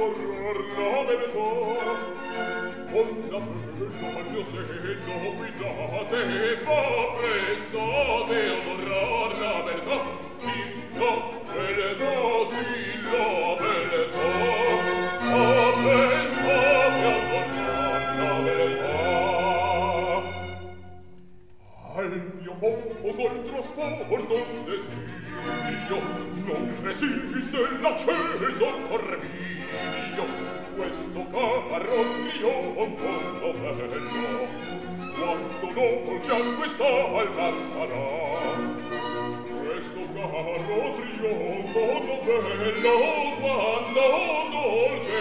adorar la verità. Onda bello al mio seno guidate, ma prestate adorar la verità. Sì, la verità, sì, la verità. Ma prestate adorar la verità. Al mio fuoco col trasporto un desiderio non resiste l'acceso carminio. Questo carro trionfo bello, quanto dolce a quest'alba sarà. Questo carro trionfo bello, quanto dolce